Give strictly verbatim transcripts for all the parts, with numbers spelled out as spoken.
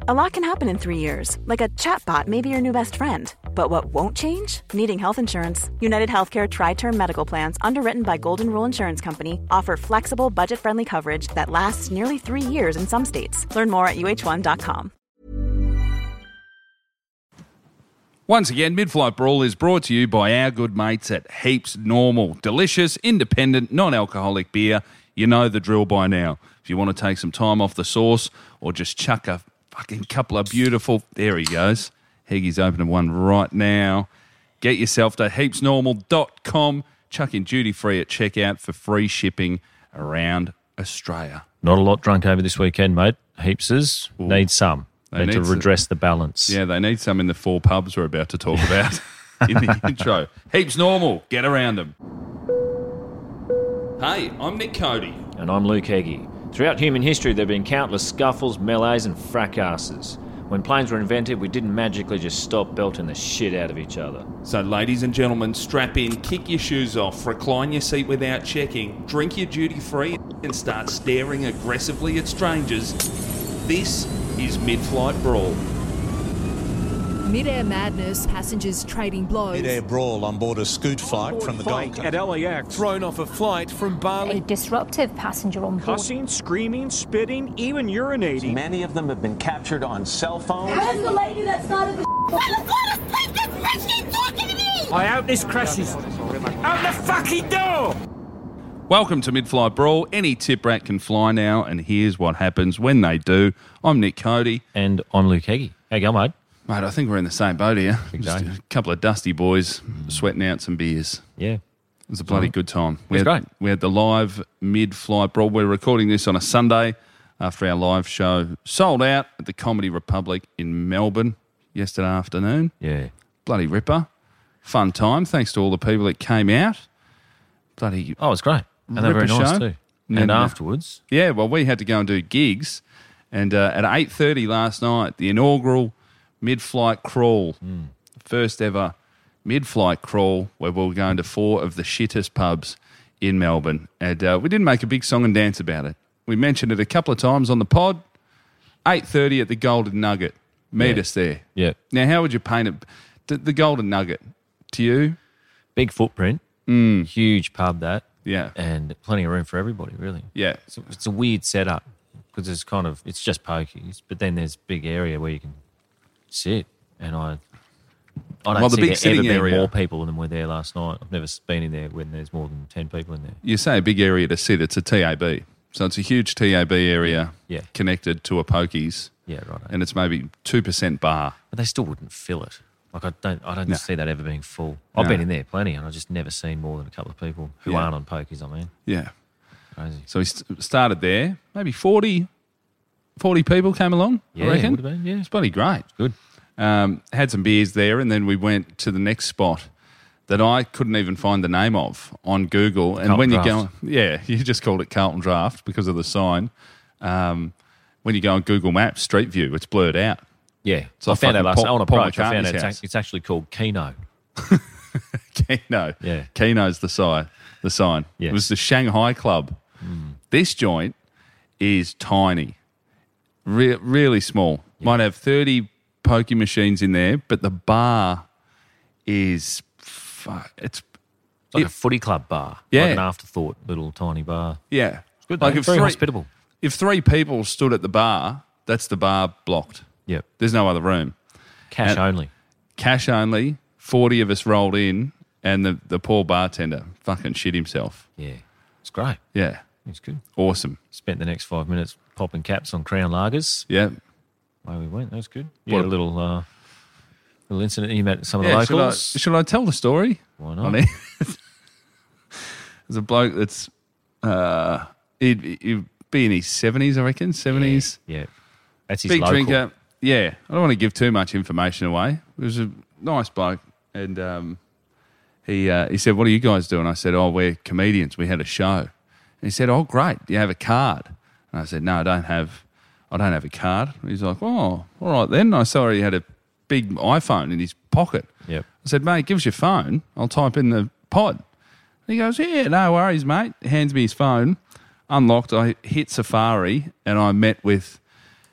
A lot can happen in three years, like a chatbot may be your new best friend. But what won't change? Needing health insurance. United Healthcare Tri-Term Medical Plans, underwritten by Golden Rule Insurance Company, offer flexible, budget-friendly coverage that lasts nearly three years in some states. Learn more at U H one dot com. Once again, Mid-Flight Brawl is brought to you by our good mates at Heaps Normal. Delicious, independent, non-alcoholic beer. You know the drill by now. If you want to take some time off the sauce or just chuck a fucking couple of beautiful... There he goes. Heggy's opening one right now. Get yourself to heaps normal dot com. Chuck in duty-free at checkout for free shipping around Australia. Not a lot drunk over this weekend, mate. Heapses Ooh. Need some. They need, need to some. redress the balance. Yeah, they need some in the four pubs we're about to talk about in the intro. Heaps Normal. Get around them. Hey, I'm Nick Cody. And I'm Luke Heggie. Throughout human history, there have been countless scuffles, melees and fracasses. When planes were invented, we didn't magically just stop belting the shit out of each other. So, ladies and gentlemen, strap in, kick your shoes off, recline your seat without checking, drink your duty-free and start staring aggressively at strangers. This is Mid-Flight Brawl. Mid-air madness, passengers trading blows. Mid-air brawl on board a Scoot flight from the Gold Coast. At L A X. Thrown off a flight from Bali. A disruptive passenger on board. Cussing, screaming, spitting, even urinating. Many of them have been captured on cell phones. Where's the lady that started the I hope this crashes. Out the fucking door! Welcome to Mid-Flight Brawl. Any tip rat can fly now, and here's what happens when they do. I'm Nick Cody. And I'm Luke Heggie. How you going, mate? Mate, I think we're in the same boat here. Big Just day. a couple of dusty boys sweating out some beers. Yeah. It was a bloody good time. We It was had, great. We had the live Mid-Flight Brawl. We're recording this on a Sunday after our live show sold out at the Comedy Republic in Melbourne yesterday afternoon. Yeah. Bloody ripper. Fun time. Thanks to all the people that came out. Bloody Oh, it's great. And they're very Ripper nice show. too. And, And uh, afterwards, Yeah, well, we had to go and do gigs. And uh, at eight thirty last night, the inaugural Mid-Flight Crawl, Mm. first ever Mid-Flight Crawl, where we were going to four of the shittest pubs in Melbourne. And uh, we didn't make a big song and dance about it. We mentioned it a couple of times on the pod. eight thirty at the Golden Nugget. Meet Yeah. us there. yeah, Now, how would you paint it? The, the Golden Nugget, to you? big footprint, Mm. huge pub that, Yeah. and plenty of room for everybody, really. Yeah. It's a, it's a weird setup because it's kind of, it's just pokies, but then there's big area where you can sit, and I I don't Well, the see big there sitting ever being area- more people than were there last night. I've never been in there when there's more than ten people in there. You say a big area to sit, it's a T A B. So it's a huge T A B area Yeah. connected to a pokies, Yeah, right. and it's maybe two percent bar. But they still wouldn't fill it. Like I don't, I don't No. see that ever being full. I've No. been in there plenty, and I've just never seen more than a couple of people who Yeah. aren't on pokies. I mean, Yeah. crazy. So we st- started there. Maybe forty, forty people came along, Yeah, I reckon. would have been. Yeah, It's bloody great. good. Um, had some beers there, and then we went to the next spot that I couldn't even find the name of on Google. And Carlton when you Draft. go, yeah, you just called it Carlton Draft because of the sign. Um, when you go on Google Maps, Street View, it's blurred out. Yeah, So I found out fucking last Paul- night on Paul approach. I found McCartney's out it's, house. act- it's actually called Keno. Keno. Yeah. Keno's the sign. The sign. Yes. It was the Shanghai Club. This joint is tiny, Re- really small. Might have thirty pokey machines in there, but the bar is fu- it's It's like It- a footy club bar. Yeah. Like an afterthought little tiny bar. yeah. It's good, Like though. if Very three, hospitable. if three people stood at the bar, that's the bar blocked. Yep. There's no other room. Cash And- only. Cash only. Forty of us rolled in, and the the poor bartender fucking shit himself. Yeah. It's great. Yeah. It's good. Awesome. Spent the next five minutes popping caps on Crown Lagers. Yeah. Away we went. That was good. What Yeah, a- a little uh, little incident. You met some of Yeah, the should I, locals. should I tell the story? Why on not? it? There's a bloke that's uh, he'd, he'd be in his seventies, I reckon, seventies. Yeah. That's his Big local. drinker. Yeah, I don't want to give too much information away. It was a nice bloke, and um, he uh, he said, "What are you guys doing?" I said, "Oh, we're comedians. We had a show." And he said, "Oh, great. Do you have a card?" And I said, "No, I don't have. I don't have a card." And he's like, "Oh, all right then." I saw he had a big iPhone in his pocket. Yep. I said, "Mate, give us your phone. I'll type in the pod." And he goes, "Yeah, no worries, mate." Hands me his phone. Unlocked. I hit Safari, and I met with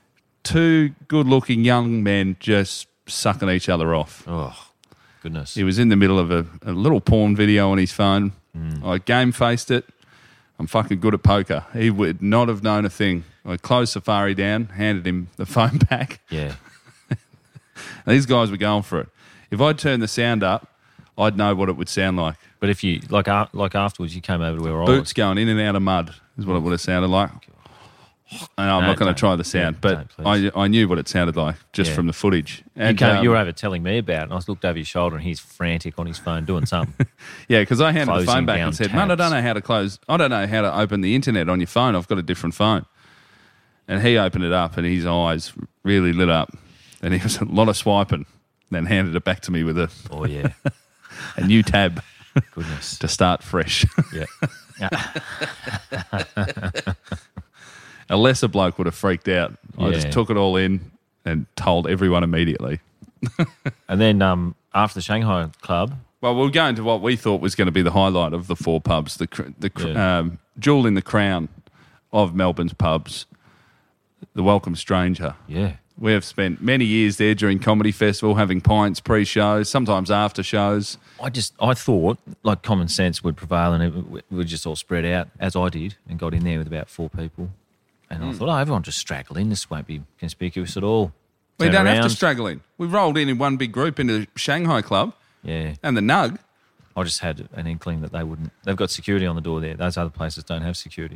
two good-looking young men just sucking each other off. Oh, goodness. He was in the middle of a, a little porn video on his phone. Mm. I game-faced it. I'm fucking good at poker. He would not have known a thing. I closed Safari down, handed him the phone back. Yeah. These guys were going for it. If I'd turned the sound up, I'd know what it would sound like. But if you, like uh, like afterwards, you came over to where I Boots was. going in and out of mud is what it would have sounded like. And I'm No, not going don't. to try the sound, Yeah, but don't, please. I, I knew what it sounded like just Yeah. from the footage. You, And came, um, you were over telling me about it, and I looked over your shoulder, and he's frantic on his phone doing something. Yeah, because I handed the Closing phone back down and said, "Mate, I don't tabs. know how to close. I don't know how to open the internet on your phone. I've got a different phone." And he opened it up, and his eyes really lit up, and he was a lot of swiping. Then handed it back to me with a Oh, yeah. a new tab Goodness. to start fresh. Yeah. A lesser bloke would have freaked out. I just Yeah. took it all in and told everyone immediately. And then um, after the Shanghai Club, Well, we'll go into what we thought was going to be the highlight of the four pubs, the cr- the cr- Yeah. um, jewel in the crown of Melbourne's pubs, the Welcome Stranger. yeah. We have spent many years there during Comedy Festival, having pints pre-shows, sometimes after shows. I just, I thought, like, common sense would prevail and it would- we'd just all spread out, as I did, and got in there with about four people. And Hmm. I thought, oh, everyone just straggle in. This won't be conspicuous at all. We Turn don't have around. to struggle in. We rolled in in one big group into the Shanghai Club Yeah. and the Nug. I just had an inkling that they wouldn't. They've got security on the door there. Those other places don't have security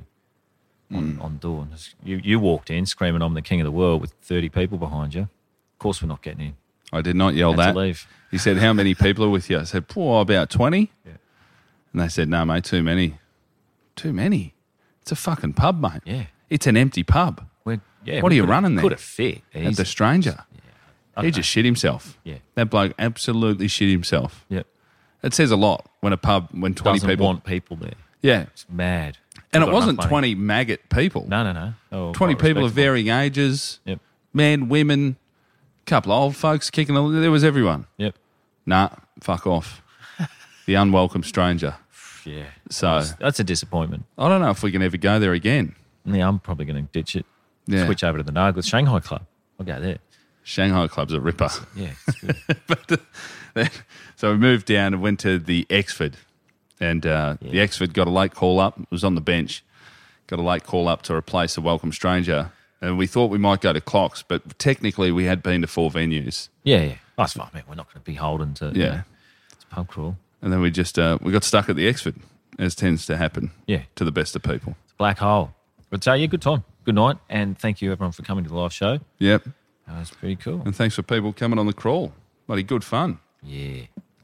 on, Hmm. on the door. And just- You, you walked in screaming, I'm the king of the world with thirty people behind you. Of course we're not getting in. I did not yell Had that. to leave. He said, "How many people are with you?" I said, "Poor, about twenty." Yeah. And they said, "No, mate, too many." Too many? It's a fucking pub, mate. Yeah. It's an empty pub. We're, yeah, What we are you could've- running there? Could have fit. At the easy. Stranger. I He don't just shit himself. Yeah. That bloke absolutely shit himself. Yep. It says a lot when a pub, when twenty Doesn't people. want people there. Yeah. It's mad. And We've it got wasn't enough money. twenty maggot people. No, no, no. Oh, twenty quite people of respectable. varying ages. Yep. Men, women, couple of old folks kicking. There was everyone. Yep. Nah, fuck off. The unwelcome stranger. Yeah. So That's a disappointment. I don't know if we can ever go there again. Yeah, I'm probably going to ditch it. Yeah. Switch over to the Nug with Shanghai Club. I'll go there. Shanghai Club's a ripper. Yeah, it's good. But, uh, so we moved down and went to the Exford. And uh, the Exford got a late call up. It was on the bench. Got a late call up to replace a welcome stranger. And we thought we might go to Clocks, but technically we had been to four venues. Yeah, yeah. That's fine, man. We're not going to be holden to, you Yeah. know, it's pub crawl. And then we just uh, we got stuck at the Exford, as tends to happen Yeah. to the best of people. It's a black hole. But so, yeah, good time. Good night. And thank you, everyone, for coming to the live show. Yep. That was pretty cool. And thanks for people coming on the crawl. Bloody good fun. Yeah.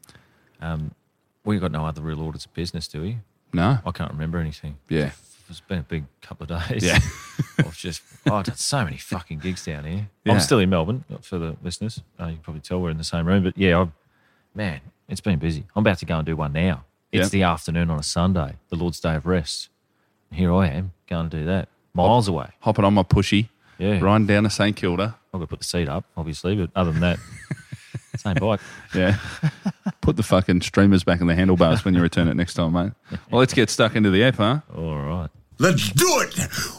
Um, we got no other real orders of business, do we? No. I can't remember anything. Yeah. It's been a big couple of days. Yeah. I've just, oh, I've done so many fucking gigs down here. Yeah. I'm still in Melbourne, for the listeners. Uh, you can probably tell we're in the same room. But yeah, I've, man, it's been busy. I'm about to go and do one now. It's Yep. the afternoon on a Sunday, the Lord's Day of Rest. And here I am, going to do that. Miles away. Hopping on my pushy. Yeah. Riding down to St Kilda. I've got to put the seat up, obviously, but other than that, same bike. Yeah. Put the fucking streamers back in the handlebars when you return it next time, mate. Well, let's get stuck into the app, huh? All right. Let's do it!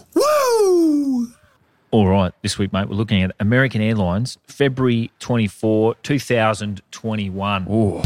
Woo! All right, this week, mate, we're looking at American Airlines, February twenty-fourth, twenty twenty-one. Oh,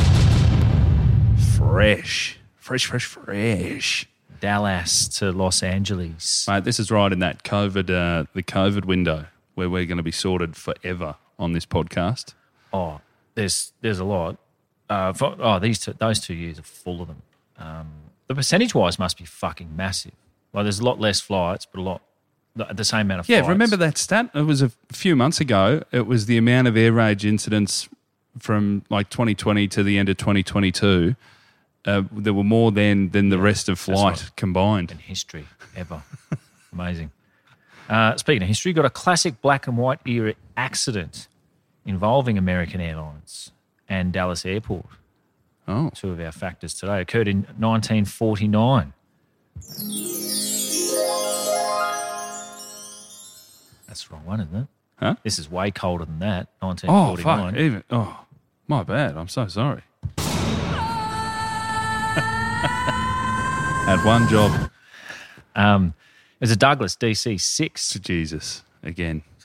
fresh. Fresh, fresh, fresh. Dallas to Los Angeles. Mate, this is right in that COVID, uh, the COVID window where we're going to be sorted forever on this podcast. Oh, there's there's a lot. Uh, for, oh, these two, those two years are full of them. Um, the percentage-wise must be fucking massive. Like, there's a lot less flights, but a lot, the, the same amount of Yeah, flights. remember that stat? It was a few months ago. It was the amount of air rage incidents from like twenty twenty to the end of twenty twenty-two. Uh, there were more than than the rest of flight right. combined. in history ever. Amazing. Uh, speaking of history, got a classic black and white era accident involving American Airlines and Dallas Airport. Oh, Two of our factors today occurred in nineteen forty-nine. That's the wrong one, isn't it? Huh? This is way colder than that. nineteen oh, forty-nine. fuck! Even oh, my bad. I'm so sorry. Had one job. Um, it was a Douglas D C six. To Jesus again. So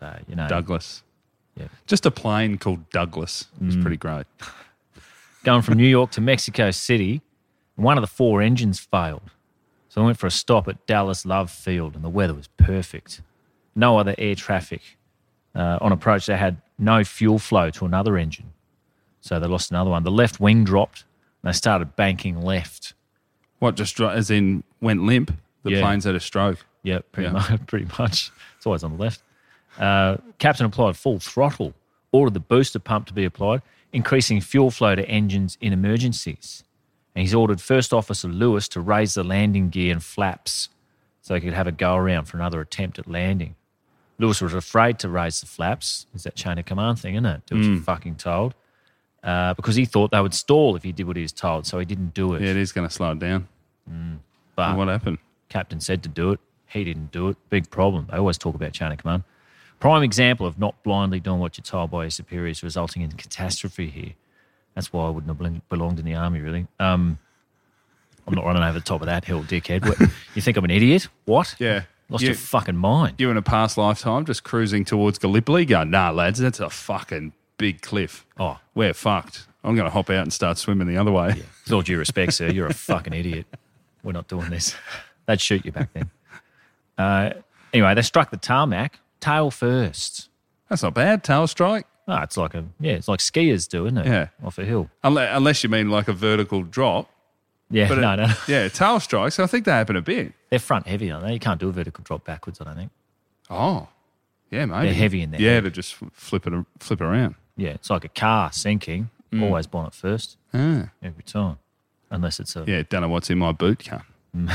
So, you know. Douglas. Yeah. Just a plane called Douglas. It was mm. pretty great. Going from New York to Mexico City, one of the four engines failed. So I went for a stop at Dallas Love Field, and the weather was perfect. No other air traffic. Uh, on approach, they had no fuel flow to another engine. So they lost another one. The left wing dropped, and they started banking left. What, just dro- as in went limp? The yeah. plane's had a stroke? Yeah, pretty, yeah. Much, pretty much. It's always on the left. Uh, captain applied full throttle, ordered the booster pump to be applied, increasing fuel flow to engines in emergencies. And he's ordered First Officer Lewis to raise the landing gear and flaps so he could have a go around for another attempt at landing. Lewis was afraid to raise the flaps. It's that chain of command thing, isn't it? Do what mm. you're fucking told. Uh, because he thought they would stall if he did what he was told, so he didn't do it. Yeah, it is going to slow it down. Mm. But and what happened? Captain said to do it. He didn't do it. Big problem. They always talk about chain of command. Prime example of not blindly doing what you're told by your superiors, resulting in catastrophe here. That's why I wouldn't have belonged in the army, really. Um, I'm not running over the top of that hill, dickhead. What, you think I'm an idiot? What? Yeah. Lost you, your fucking mind. You in a past lifetime just cruising towards Gallipoli going, nah, lads, that's a fucking big cliff. Oh. We're fucked. I'm going to hop out and start swimming the other way. Yeah. With all due respect, sir, you're a fucking idiot. We're not doing this. They'd shoot you back then. Uh, anyway, they struck the tarmac tail first. That's not bad. Tail strike. Oh, it's like a yeah, it's like skiers do, isn't it? Yeah, off a hill. Unless, unless you mean like a vertical drop. Yeah, but no, it, no. Yeah, tail strikes. I think they happen a bit. They're front heavy, aren't they? You can't do a vertical drop backwards, I don't think. Oh, yeah, maybe. They're heavy in there. Yeah, head. to just flip it, flip it around. Yeah, it's like a car sinking. Mm. Always bonnet first. Ah. Every time, unless it's a yeah. Don't know what's in my boot, car.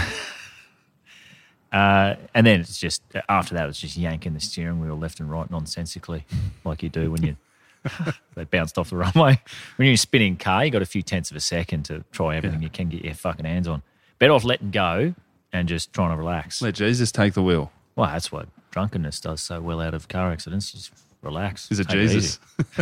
Uh, and then it's just, after that, it's just yanking the steering wheel left and right nonsensically, like you do when you, they bounced off the runway. When you're in a spinning car, you got a few tenths of a second to try everything yeah. you can get your fucking hands on. Better off letting go and just trying to relax. Let Jesus take the wheel. Well, that's what drunkenness does so well out of car accidents. Just relax. Is it Jesus? It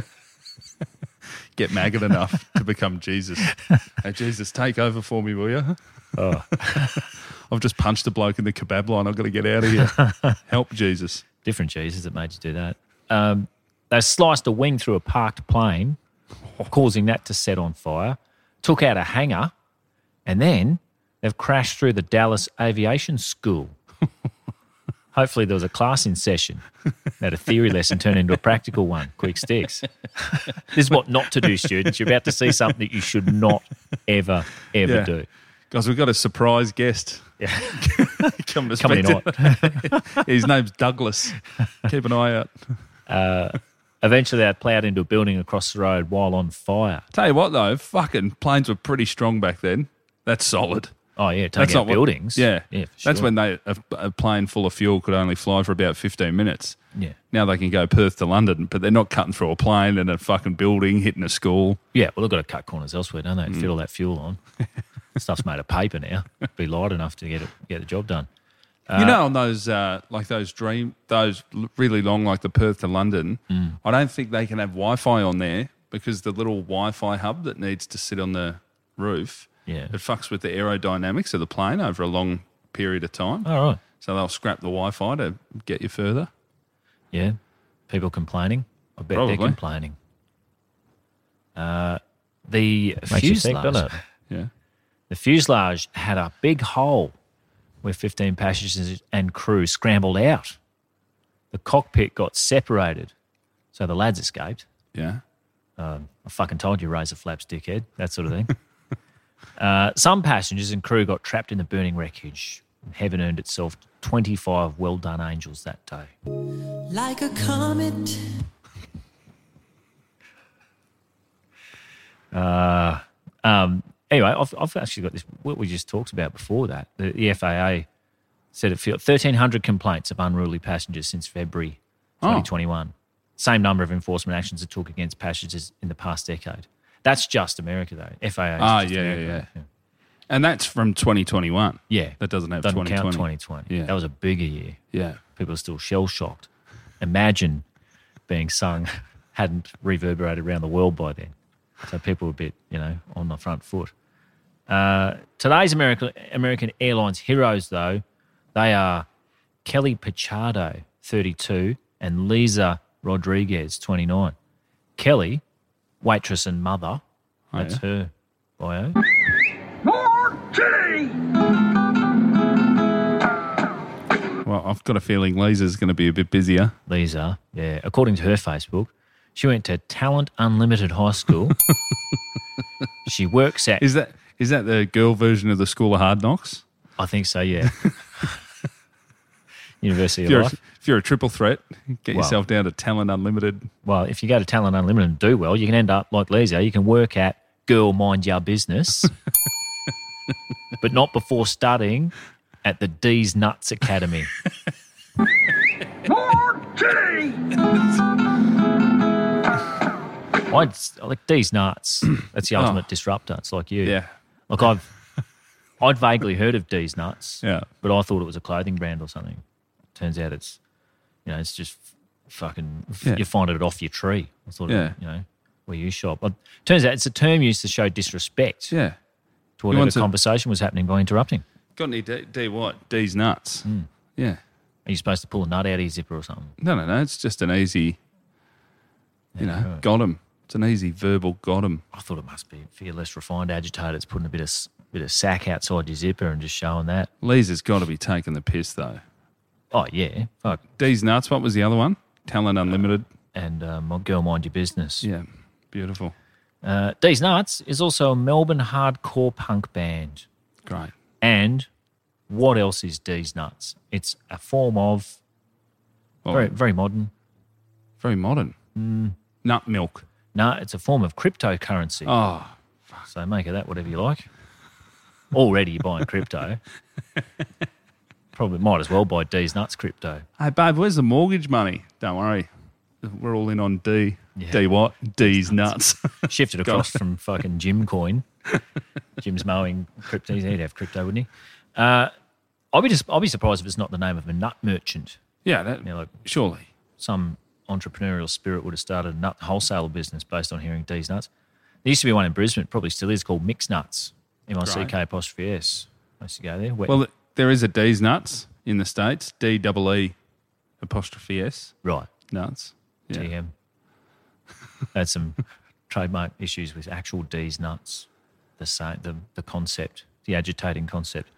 Get maggot enough to become Jesus. Hey, Jesus, take over for me, will you? Oh. I've just punched a bloke in the kebab line. I've got to get out of here. Help, Jesus. Different Jesus that made you do that. Um, they sliced a wing through a parked plane, causing that to set on fire, took out a hangar, and then they've crashed through the Dallas Aviation School. Hopefully there was a class in session. Had a theory lesson turned into a practical one. Quick sticks. This is what not to do, students. You're about to see something that you should not ever, ever yeah. do. Guys, we've got a surprise guest. Yeah. Come to Coming in. His name's Douglas. Keep an eye out. Uh, eventually they ploughed into a building across the road while on fire. Tell you what, though, fucking planes were pretty strong back then. That's solid. Oh, yeah, taking out buildings. What, yeah. yeah for That's sure. when they a, a plane full of fuel could only fly for about fifteen minutes. Yeah. Now they can go Perth to London, but they're not cutting through a plane and a fucking building, hitting a school. Yeah, well, they've got to cut corners elsewhere, don't they? And mm. fit all that fuel on. Stuff's made of paper now. Be light enough to get it, get the job done. Uh, you know, on those uh, like those dream, those really long, like the Perth to London, mm. I don't think they can have Wi-Fi on there because the little Wi-Fi hub that needs to sit on the roof, yeah, it fucks with the aerodynamics of the plane over a long period of time. All right. So they'll scrap the Wi-Fi to get you further. Yeah, people complaining. I bet Probably. they're complaining. Uh, the Makes fuselage, you think, doesn't it? Yeah. The fuselage had a big hole where fifteen passengers and crew scrambled out. The cockpit got separated, so the lads escaped. Yeah. Um, I fucking told you, raise the flaps, dickhead, that sort of thing. uh, some passengers and crew got trapped in the burning wreckage. Heaven earned itself twenty-five well-done angels that day. Like a comet. Uh, um, anyway, I've, I've actually got this, what we just talked about before that. The, the F A A said it felt thirteen hundred complaints of unruly passengers since February twenty twenty-one. Oh. Same number of enforcement actions it took against passengers in the past decade. That's just America, though. F A A. Ah, yeah, yeah, yeah, yeah. And that's from twenty twenty-one. Yeah. That doesn't have doesn't twenty twenty. Count twenty twenty. Yeah. That was a bigger year. Yeah. People are still shell-shocked. Imagine being sung hadn't reverberated around the world by then. So people were a bit, you know, on the front foot. Uh, today's American, American Airlines heroes, though, they are Kelly Pichardo, thirty-two, and Lisa Rodriguez, twenty-nine. Kelly, waitress and mother. Oh, That's yeah. her bio. Well, I've got a feeling Lisa's going to be a bit busier. Lisa, yeah. According to her Facebook, she went to Talent Unlimited High School. She works at... Is that is that the girl version of the School of Hard Knocks? I think so, yeah. University If of you're, a, Life. if you're a triple threat, get Well- yourself down to Talent Unlimited. Well, if you go to Talent Unlimited and do well, you can end up like Lisa. You can work at Girl Mind Your Business, but not before studying at the D's Nuts Academy. I'd, I like D's Nuts. That's the ultimate disruptor. It's like you. Yeah. Look, I've I'd vaguely heard of D's Nuts. Yeah. But I thought it was a clothing brand or something. Turns out it's, you know, it's just fucking. Yeah. You find it off your tree. I thought, Yeah. it, you know, where you shop. But turns out it's a term used to show disrespect Yeah. to whatever wants a- conversation was happening by interrupting. Got any D, D what? D's nuts. Yeah. Are you supposed to pull a nut out of your zipper or something? No, no, no. It's just an easy, you know, right. got him. It's an easy verbal got him. I thought it must be for your less refined agitator. It's putting a bit of s- bit of sack outside your zipper and just showing that. Lisa's got to be taking the piss, though. Oh yeah, fuck. D's nuts. What was the other one? Talent Unlimited. And um, Girl Mind Your Business. Yeah. Beautiful. Uh, D's Nuts is also a Melbourne hardcore punk band. Great. And what else is D's Nuts? It's a form of Well, very, very modern. very modern. Mm. Nut milk. No, it's a form of cryptocurrency. Oh, So make of that whatever you like. Already you're buying crypto. Probably might as well buy D's Nuts crypto. hey, babe, where's the mortgage money? Don't worry. We're all in on D. Yeah. D what? D's nuts. Shifted across from fucking Jim coin. Jim's mowing crypto. He'd have crypto, wouldn't he? Uh, I'll be just, I'll be surprised if it's not the name of a nut merchant. yeah, that, You know, like surely. some entrepreneurial spirit would have started a nut wholesale business based on hearing D's Nuts. There used to be one in Brisbane, probably still is, called Mix Nuts. M I C K apostrophe S. I used to go there. Wet- Well, there is a D's nuts in the States. D double E apostrophe S. right. Nuts. Yeah. G M. Had some trademark issues with actual D's Nuts. The same, the the concept, the agitating concept.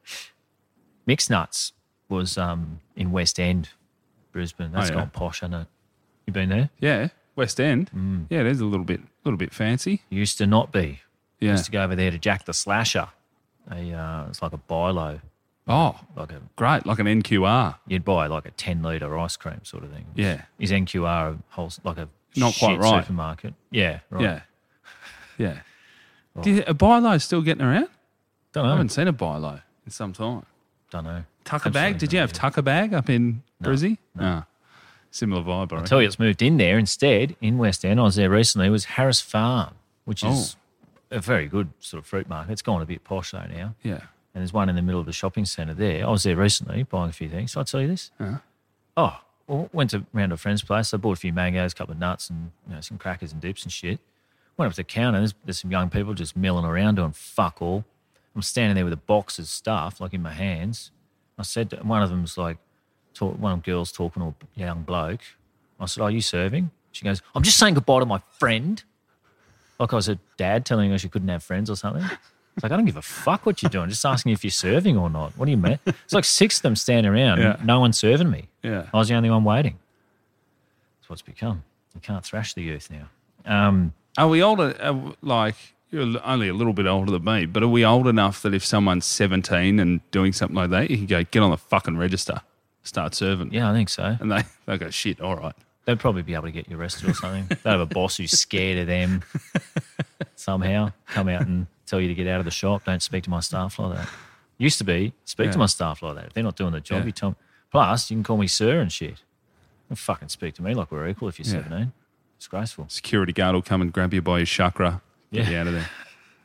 Mixed Nuts was um, in West End, Brisbane. That's Oh, yeah. gone posh, hasn't it? You been there? Yeah. West End. Mm. Yeah, it is a little bit, little bit fancy. Used to not be. Yeah. Used to go over there to Jack the Slasher. A uh, it's like a Bilo, Oh, like a great. Like an N Q R. you'd buy like a ten litre ice cream sort of thing. Yeah. Is N Q R a whole like a Not quite shit right. supermarket? Yeah, right. Yeah. Yeah. Do you, a Bilo still getting around? Don't I know. haven't seen a Bilo in some time. Don't know. Tucker bag? Absolutely Did you no have idea. Tucker bag up in Brizzy? No. Similar vibe, I I'll reckon. tell you, it's moved in there instead in West End. I was there recently. It was Harris Farm, which is Oh. a very good sort of fruit market. It's gone a bit posh though now. Yeah. And there's one in the middle of the shopping centre there. I was there recently buying a few things. Did I tell you this? Uh-huh. Oh, well, went to round to a friend's place. I bought a few mangoes, a couple of nuts, and you know some crackers and dips and shit. Went up to the counter. There's, there's some young people just milling around doing fuck all. I'm standing there with a box of stuff like in my hands. I said to, one of them's like, talk, one of the girls talking to a young bloke. I said, "Are you serving?" She goes, "I'm just saying goodbye to my friend." Like I was her dad telling her she couldn't have friends or something. It's like, I don't give a fuck what you're doing. Just asking if you're serving or not. What do you mean? It's like six of them standing around. Yeah. And no one's serving me. Yeah. I was the only one waiting. That's what it's become. You can't thrash the youth now. Um, Are we older? Uh, like, you're only a little bit older than me, but are we old enough that if someone's seventeen and doing something like that, you can go, get on the fucking register, start serving? yeah, I think so. And they, they go, shit, all right. They'd probably be able to get you arrested or something. They'd have a boss who's scared of them somehow, come out and tell you to get out of the shop. Don't speak to my staff like that. Used to be, speak Yeah. to my staff like that. If they're not doing the job, Yeah. you tell them. Plus, you can call me sir and shit. Don't fucking speak to me like we're equal if you're Yeah. seventeen. Disgraceful. Security guard will come and grab you by your chakra, get Yeah. you out of there.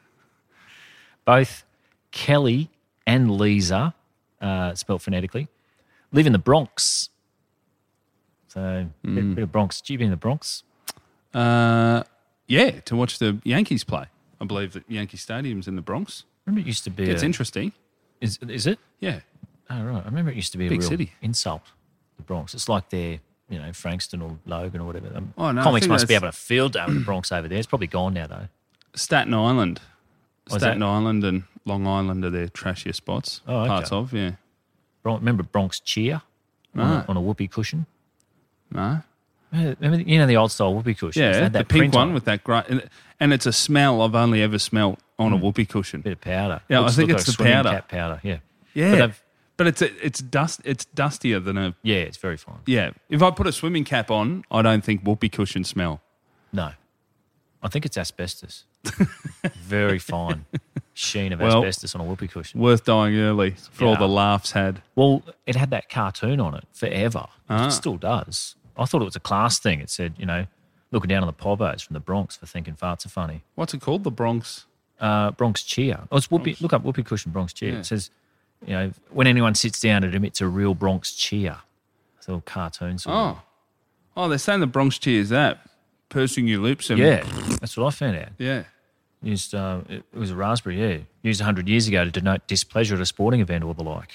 Both Kelly and Lisa, uh, spelled phonetically, live in the Bronx. So, Mm. bit, bit of Bronx. Do you been in the Bronx? Uh, yeah, to watch the Yankees play. I believe that Yankee Stadium's in the Bronx. Remember it used to be It's a- interesting. Is, is it? Yeah. Oh, right. I remember it used to be a Big real city. insult, the Bronx. It's like their you know, Frankston or Logan or whatever. Um, Oh, no, I Comics think must be that's- able to field day with the Bronx over there. It's probably gone now, though. Staten Island. Oh, is Staten that- Island and Long Island are their trashier spots. Oh, okay. Parts of, yeah. Bron- Remember Bronx Cheer on, No. a, on a whoopee cushion? No? Remember, you know the old style whoopee cushions? They Yeah, had the that pink print one on it. with that great... And, and it's a smell I've only ever smelt on a whoopee cushion. Bit of powder. Yeah, Looks- I think look it's like the swimming powder. cap powder, yeah. Yeah, But but, they've- it's a, it's dust. It's dustier than a... Yeah, it's very fine. Yeah, if I put a swimming cap on, I don't think whoopee cushion smell. No. I think it's asbestos. Very fine sheen of Well, asbestos on a whoopee cushion. Worth dying early for all Yeah. the laughs had. Well, it had that cartoon on it forever. Ah. It still does. I thought it was a class thing. It said, you know, looking down on the pobos from the Bronx for thinking farts are funny. What's it called? The Bronx? Uh, Bronx Cheer. Oh, it's whoopee. Look up whoopee cushion Bronx Cheer. Yeah. It says, you know, when anyone sits down, it emits a real Bronx cheer. It's a little cartoon sort of. Oh. Oh, they're saying the Bronx cheer is that. Pursing your lips and... Yeah, that's what I found out. Yeah. Used, uh, it was a raspberry, yeah. Used one hundred years ago to denote displeasure at a sporting event or the like.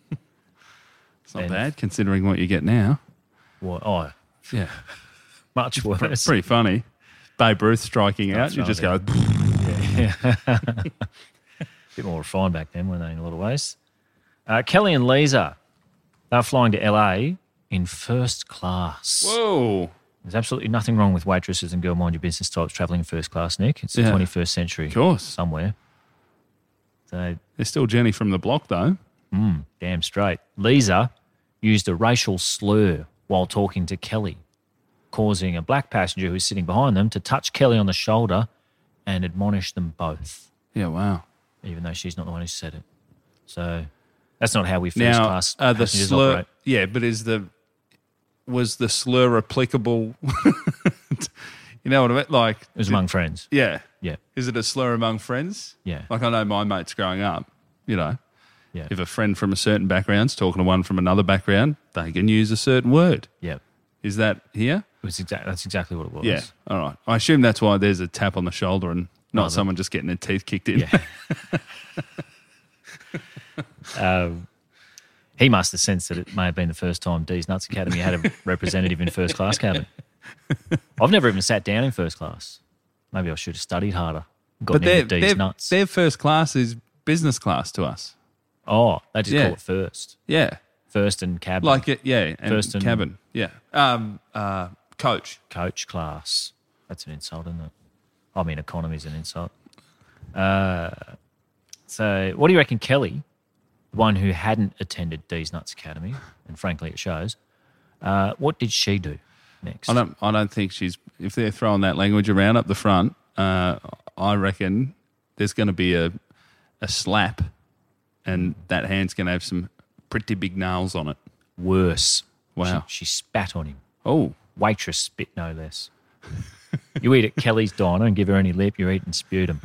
It's not And- bad considering what you get now. What? Oh, Yeah. much worse. It's pretty funny. Babe Ruth striking out. You right, just yeah. go... Yeah. Bit more refined back then, weren't they, in a lot of ways? Uh, Kelly and Lisa, they're flying to L A in first class. Whoa. There's absolutely nothing wrong with waitresses and girl mind your business types travelling in first class, Nick. It's the Yeah. twenty-first century. Of course. Somewhere. So, There's still Jenny from the block, though. mm, damn straight. Lisa used a racial slur while talking to Kelly, causing a black passenger who was sitting behind them to touch Kelly on the shoulder and admonish them both, Yeah, wow. even though she's not the one who said it. So that's not how we first Now, class uh, the passengers slur... operate. Yeah, but is the... Was the slur applicable... you know what I mean? Like... It was among friends. Yeah. Yeah. Is it a slur among friends? Yeah. Like I know my mates growing up, you know, Yeah. if a friend from a certain background's talking to one from another background, they can use a certain word. Yeah. Is that here? It was exact, that's exactly what it was. Yeah. All right. I assume that's why there's a tap on the shoulder and not Oh, the- someone just getting their teeth kicked in. Yeah. um, he must have sensed that it may have been the first time D's Nuts Academy had a representative in first class cabin. I've never even sat down in first class. Maybe I should have studied harder. Got But their, into D's their, Nuts. their first class is business class to us. Oh, they just Yeah. call it first. Yeah. First and cabin. Like it, yeah. And First and- cabin. Yeah. Um, uh, coach. Coach class. That's an insult, isn't it? I mean, economy is an insult. Uh, so, what do you reckon, Kelly, the one who hadn't attended D's Nuts Academy, and frankly, it shows, uh, what did she do next? I don't. I don't think she's. If they're throwing that language around up the front, uh, I reckon there's going to be a a slap, and that hand's going to have some pretty big nails on it. Worse. Wow. She, she spat on him. Oh, Waitress spit, no less. You eat at Kelly's diner and give her any lip, you're eating sputum.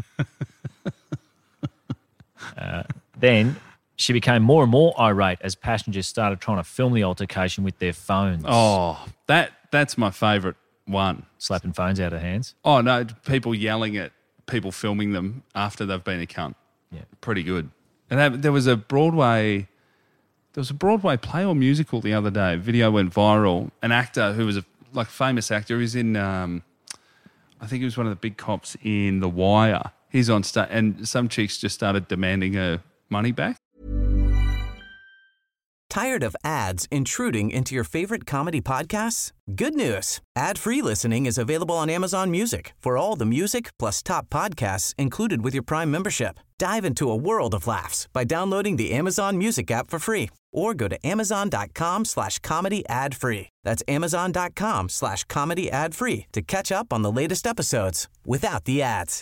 uh, then she became more and more irate as passengers started trying to film the altercation with their phones. oh, that that's my favourite one. Slapping phones out of hands. Oh no, people yelling at people filming them after they've been a cunt. Yeah. Pretty good. And that, there was a Broadway. There was a Broadway play or musical the other day. Video went viral. An actor who was a like famous actor. He's in. Um, I think he was one of the big cops in The Wire. He's on stage, and some chicks just started demanding her money back. Tired of ads intruding into your favorite comedy podcasts? Good news. Ad-free listening is available on Amazon Music for all the music plus top podcasts included with your Prime membership. Dive into a world of laughs by downloading the Amazon Music app for free or go to amazon.com slash comedy ad free. That's amazon.com slash comedy ad free to catch up on the latest episodes without the ads.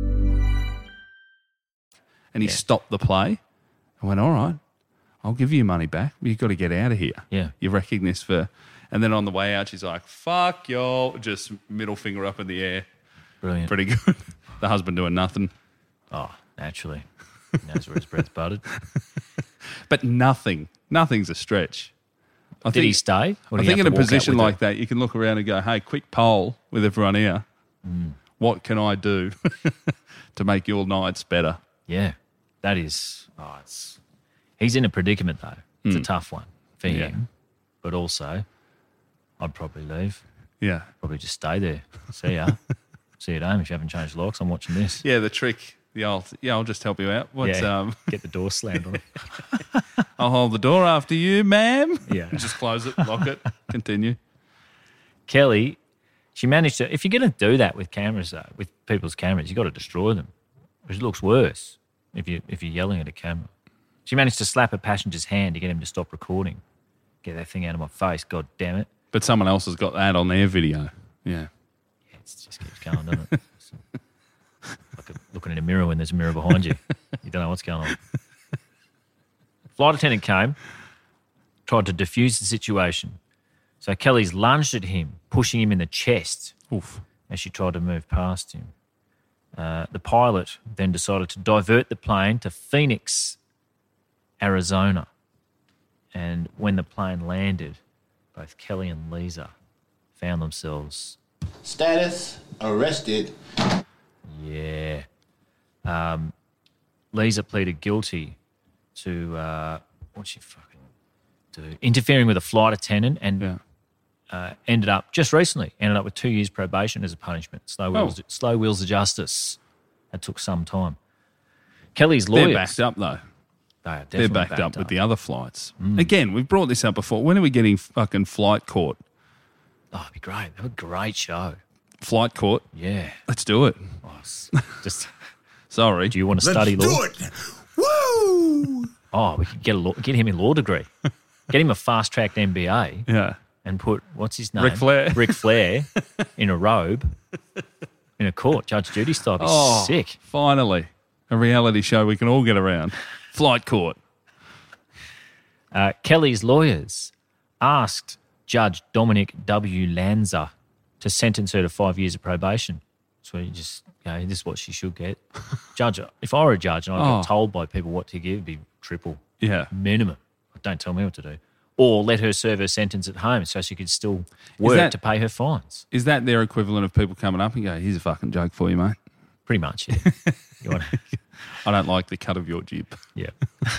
And he Yeah. stopped the play. I went, all right, I'll give you your money back. But you've got to get out of here. Yeah. You're wrecking this for... And then on the way out, she's like, fuck y'all. Just middle finger up in the air. Brilliant. Pretty good. The husband doing nothing. Oh, naturally. He knows where his bread's buttered. But nothing. Nothing's a stretch. I Did he stay? Or I did he think have in a to walk out position with like her? that, you can look around and go, hey, quick poll with everyone here. Mm. What can I do to make your nights better? Yeah. That is... Oh, it's... He's in a predicament, though. It's a Mm. tough one for Yeah. him. But also, I'd probably leave. Yeah. Probably just stay there. See ya. See you at home if you haven't changed locks. I'm watching this. Yeah, the trick, the old, yeah, I'll just help you out. What's Yeah, um? get the door slammed on it. I'll hold the door after you, ma'am. Yeah. Just close it, lock it, continue. Kelly, she managed to. If you're going to do that with cameras, though, with people's cameras, you've got to destroy them, which looks worse if you if you're yelling at a camera. She managed to slap a passenger's hand to get him to stop recording. Get that thing out of my face, God damn it! But someone else has got that on their video. Yeah. Yeah, it just keeps going, doesn't it? It's like a, looking in a mirror when there's a mirror behind you. You don't know what's going on. Flight attendant came, tried to defuse the situation. So Kelly's lunged at him, pushing him in the chest Oof. as she tried to move past him. Uh, the pilot then decided to divert the plane to Phoenix, Arizona. And when the plane landed, both Kelly and Lisa found themselves... Status arrested. Yeah. Um, Lisa pleaded guilty to, uh, what'd she fucking do? Interfering with a flight attendant and Yeah. uh, ended up, just recently, ended up with two years probation as a punishment. Slow wheels, Oh. slow wheels of justice. That took some time. Kelly's lawyers... They're backed up, though. They are They're definitely backed, backed up, with the other flights. Again, we've brought this up before. When are we getting fucking Flight Court? Oh, it'd be great. That would be a great show. Flight Court? Yeah. Let's do it. Oh, s- just... Sorry. Do you want to Let's study do law? it. Woo! Oh, we could get a law, get him a law degree. Get him a fast-tracked M B A Yeah. and put, what's his name? Ric Flair. Ric Flair in a robe in a court, Judge Judy style. Be Oh, sick. finally. A reality show we can all get around. Flight Court. Uh, Kelly's lawyers asked Judge Dominic W. Lanza to sentence her to five years of probation. So you just, you know, this is what she should get. Judge, if I were a judge and I got Oh. told by people what to give, it'd be triple. Yeah. Minimum. Don't tell me what to do. Or let her serve her sentence at home so she could still work that- to pay her fines. Is that their equivalent of people coming up and go, here's a fucking joke for you, mate? Pretty much, yeah. You want- I don't like the cut of your jib. Yeah.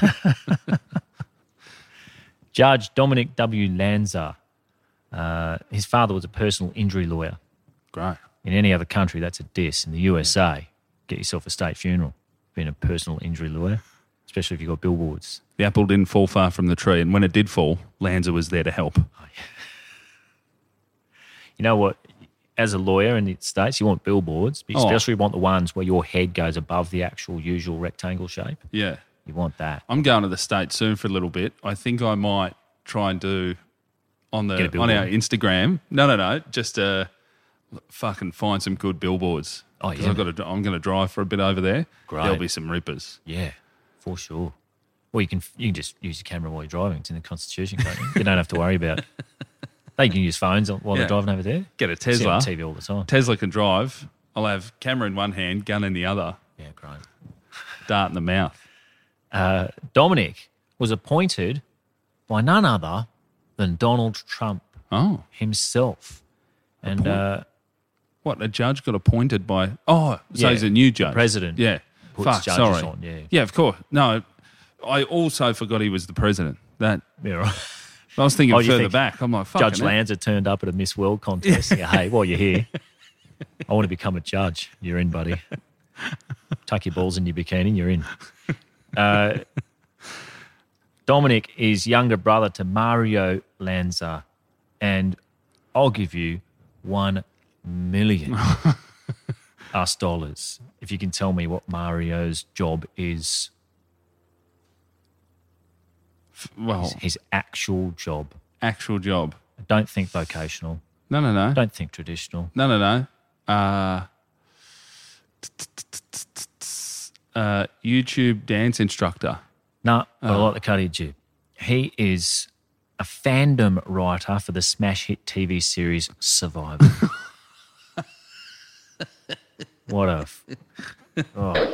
Judge Dominic W. Lanza, uh, his father was a personal injury lawyer. Great. In any other country, that's a diss. In the U S A, get yourself a state funeral, being a personal injury lawyer, especially if you've got billboards. The apple didn't fall far from the tree, and when it did fall, Lanza was there to help. You know what? As a lawyer in the States, you want billboards, but you Oh. especially want the ones where your head goes above the actual usual rectangle shape. Yeah. You want that. I'm going to the States soon for a little bit. I think I might try and do on the Get a on our billboard. Instagram. No, no, no. Just uh, fucking find some good billboards. Oh, 'Cause yeah, I've got to, I'm going to drive for a bit over there. Great. There'll be some rippers. Yeah, for sure. Or you can you can just use your camera while you're driving. It's in the Constitution, can't you? You don't have to worry about it. They can use phones while Yeah. they're driving over there. Get a See it Tesla. on T V all the time. Tesla can drive. I'll have camera in one hand, gun in the other, Yeah, great. dart in the mouth. Uh, Dominic was appointed by none other than Donald Trump Oh. himself. And uh, What, a judge got appointed by... Oh, so Yeah, he's a new the judge. president Yeah. puts Fuck, judges sorry. on, yeah. Yeah, of course. No, I also forgot he was the president. That yeah, right. I was thinking Oh, you further think back. I'm like, fuck. Judge Lanza turned up at a Miss World contest. Yeah, hey, while you're here, I want to become a judge. You're in, buddy. Tuck your balls in your bikini. You're in. Uh, Dominic is younger brother to Mario Lanza, and I'll give you one million us dollars if you can tell me what Mario's job is. Well, His, his actual job. actual job. Don't think vocational. No, no, no. Don't think traditional. No, no, no. Uh, uh, YouTube dance instructor. No, but I Oh. like the cut of your jib. He is a fandom writer for the smash hit T V series Survivor. What a... F- oh.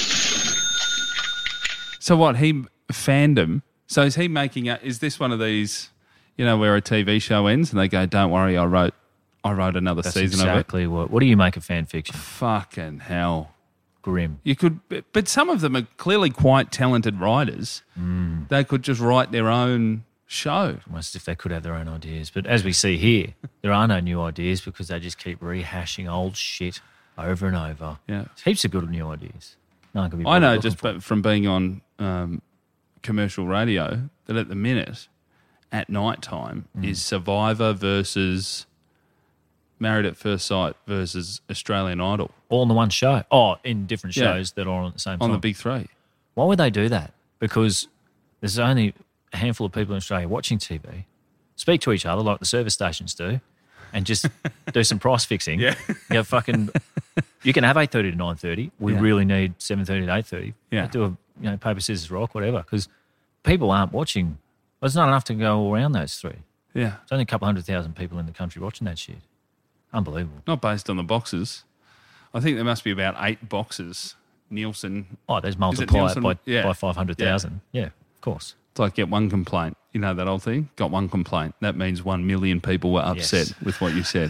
So what, he fandom? So is he making a, is this one of these, you know, where a T V show ends and they go, don't worry, I wrote I wrote another That's season exactly what... What do you make of fan fiction? of it? Fucking hell. Grim. You could, but some of them are clearly quite talented writers. Mm. They could just write their own show. Almost as if they could have their own ideas. But as we see here, there are no new ideas because they just keep rehashing old shit over and over. Yeah. There's heaps of good new ideas. No one can be I know looking just for. from being on um, commercial radio that at the minute, at night time, Mm. is Survivor versus Married at First Sight versus Australian Idol. All in the one show. Oh, in different Yeah. shows that are on at the same On time. the big three. Why would they do that? Because there's only a handful of people in Australia watching T V. Speak to each other like the service stations do and just do some price fixing. Yeah. You know, fucking, you can have eight thirty to nine thirty. We Yeah. really need seven thirty to eight thirty. Yeah. Do a you know, paper, scissors, rock, whatever, because people aren't watching. Well, it's not enough to go all around those three. Yeah. There's only a couple hundred thousand people in the country watching that shit. Unbelievable. Not based on the boxes. I think there must be about eight boxes. Nielsen. Oh, there's Is multiply it, Nielsen? by, Yeah. by five hundred thousand. Yeah. yeah, of course. It's like get one complaint. You know that old thing? Got one complaint. That means one million people were upset Yes. with what you said.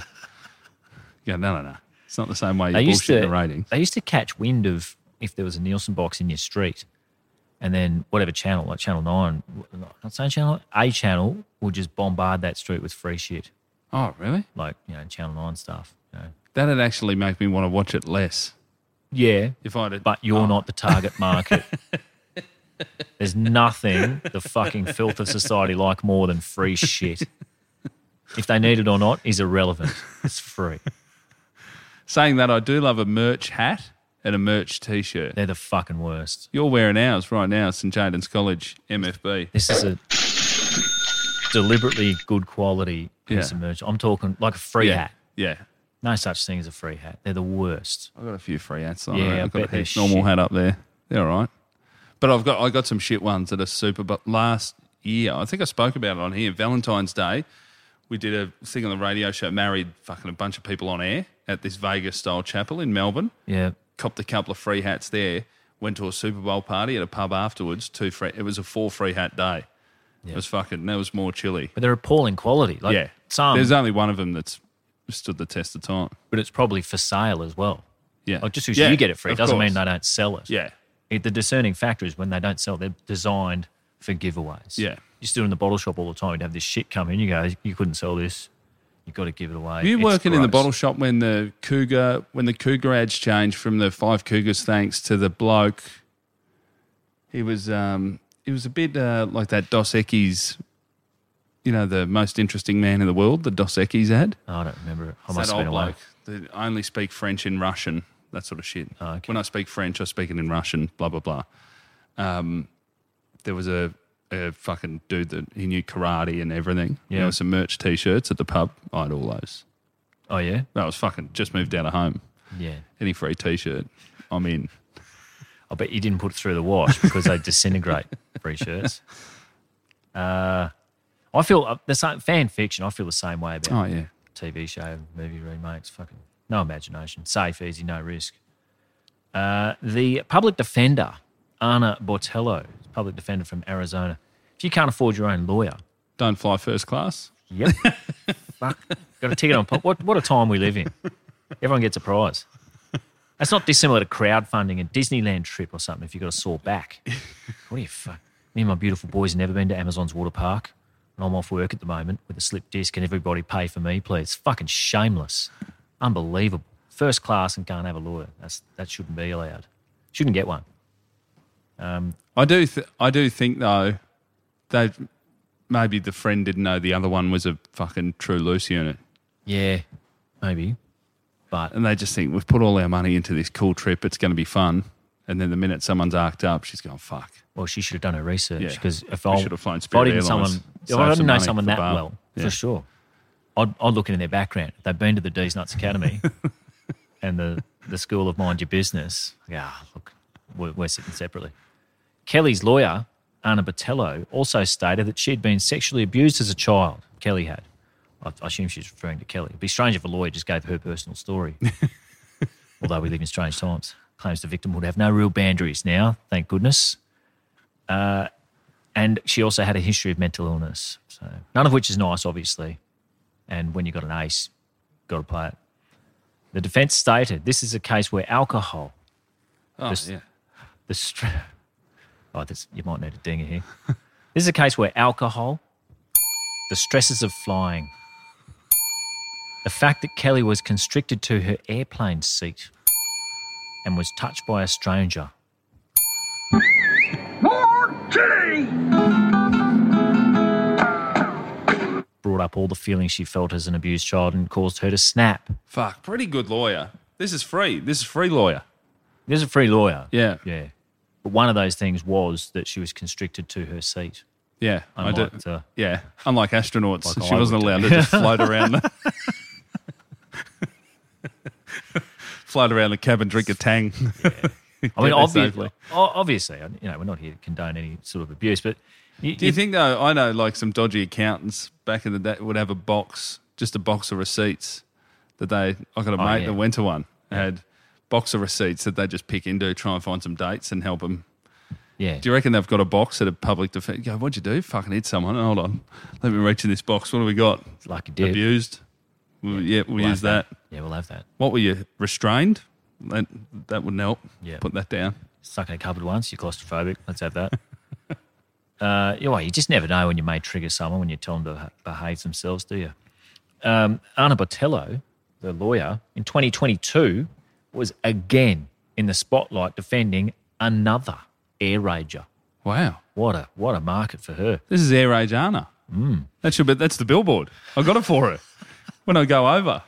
Yeah, no, no, no. It's not the same way you They used, bullshit to, the ratings. they used to catch wind of if there was a Nielsen box in your street and then whatever channel, like Channel nine, not saying Channel, a channel would just bombard that street with free shit. Oh, really? Like, you know, Channel nine stuff. You know. That'd actually make me want to watch it less. Yeah, If I'd, but you're oh. not the target market. There's nothing the fucking filth of society like more than free shit. If they need it or not is irrelevant. It's free. Saying that, I do love a merch hat and a merch T-shirt. They're the fucking worst. You're wearing ours right now, St Aidan's College, M F B. This is a deliberately good quality piece Yeah. of merch. I'm talking like a free yeah. hat. Yeah. No such thing as a free hat. They're the worst. I've got a few free hats on. Yeah, I I've got bet a they're heap normal shit. hat up there. They're all right. But I've got I got some shit ones that are super. But last year, I think I spoke about it on here, Valentine's Day, we did a thing on the radio show, married fucking a bunch of people on air at this Vegas-style chapel in Melbourne. Yeah. Copped a couple of free hats there, went to a Super Bowl party at a pub afterwards. Two free. It was a four free hat day. Yeah. It was fucking, that was more chilly. But they're appalling quality. Like yeah. some, There's only one of them that's stood the test of time. but it's probably for sale as well. Yeah. Like just because Yeah, you get it free of doesn't course. mean they don't sell it. Yeah. It, the discerning factor is when they don't sell, they're designed for giveaways. Yeah. You stood in the bottle shop all the time, you'd have this shit come in, you go, you couldn't sell this, you've got to give it away. Were you It's working in the gross. bottle shop when the Cougar, when the Cougar ads changed from the five Cougars thanks to the bloke? He was, um, he was a bit uh, like that Dos Equis, you know, the most interesting man in the world, the Dos Equis ad. Oh, I don't remember it. I It's must that have old been away. bloke that only speak French in Russian, that sort of shit. Oh, okay. When I speak French, I speak it in Russian, blah, blah, blah. Um, there was a, a fucking dude that he knew karate and everything. Yeah. There was some merch T-shirts at the pub. I had all those. Oh, yeah? That was fucking, just moved out of home. Yeah. Any free T-shirt, I'm in. I bet you didn't put it through the wash because they disintegrate, free shirts. Uh, I feel, uh, the same, fan fiction, I feel the same way about Oh, yeah. T V show, movie remakes, fucking no imagination, safe, easy, no risk. Uh, the public defender, Anna Bortello, public defender from Arizona. If you can't afford your own lawyer, Don't fly first class. yep, fuck, got a ticket on. What what a time we live in. Everyone gets a prize. That's not dissimilar to crowdfunding a Disneyland trip or something. If you got a sore back, what do you fuck? Me and my beautiful boys have never been to Amazon's water park, and I'm off work at the moment with a slip disc. Can everybody pay for me, please? Fucking shameless, unbelievable. First class and can't have a lawyer. That's that shouldn't be allowed. Shouldn't get one. Um, I do, th- I do think though, they maybe the friend didn't know the other one was a fucking true loose unit, yeah, maybe, but and they just think we've put all our money into this cool trip. It's going to be fun, and then the minute someone's arced up, she's going fuck. well, she should have done her research Yeah. because if We I should have flown if I Spirit didn't Airlines, someone, if save I didn't some know money someone for that Barb. well, Yeah. for sure, I'd, I'd look into their background. If they've been to the D's Nuts Academy and the, the School of Mind Your Business. Yeah, look, we're, we're sitting separately. Kelly's lawyer, Anna Botello, also stated that she had been sexually abused as a child. Kelly had. I, I assume she's referring to Kelly. It'd be strange if a lawyer just gave her personal story. Although we live in strange times. Claims the victim would have no real boundaries now, thank goodness. Uh, and she also had a history of mental illness. So none of which is nice, obviously. And when you've got an ace, got to play it. The defence stated this is a case where alcohol, Oh the, yeah, the str- oh, this, you might need a dinger here. This is a case where alcohol, the stresses of flying, the fact that Kelly was constricted to her airplane seat and was touched by a stranger. Brought up all the feelings she felt as an abused child and caused her to snap. Fuck, pretty good lawyer. This is free. This is free lawyer. This is a free lawyer. Yeah. Yeah. But one of those things was that she was constricted to her seat. Yeah, I Unlike, did. uh, yeah, unlike astronauts, like she I wasn't would allowed do. to just float around. The float around the cabin, drink a tang. Yeah. I mean, Get there obvi- safely. obviously, you know, we're not here to condone any sort of abuse, but you, Do you think though? I know, like some dodgy accountants back in the day would have a box, just a box of receipts that they. I got a Oh, mate yeah. that went to one had box of receipts that they just pick into, try and find some dates and help them. Yeah. Do you reckon they've got a box at a public defence? Go, what'd you do? Fucking hit someone. Hold on, let me reach in this box. What do we got? Like you did. Abused. We'll, yeah, we'll, We'll use have that. Yeah, we'll have that. What were you restrained? That that wouldn't help. Yeah. Put that down. Stuck in a cupboard once, you're claustrophobic. Let's have that. uh, you, know, you just never know when you may trigger someone when you tell them to ha- behave themselves, do you? Um, Anna Botello, the lawyer, in twenty twenty-two was again in the spotlight defending another air rager. Wow. What a what a market for her. This is Air Rage Anna. Mm. That should be, that's the billboard. I got it for her when I go over.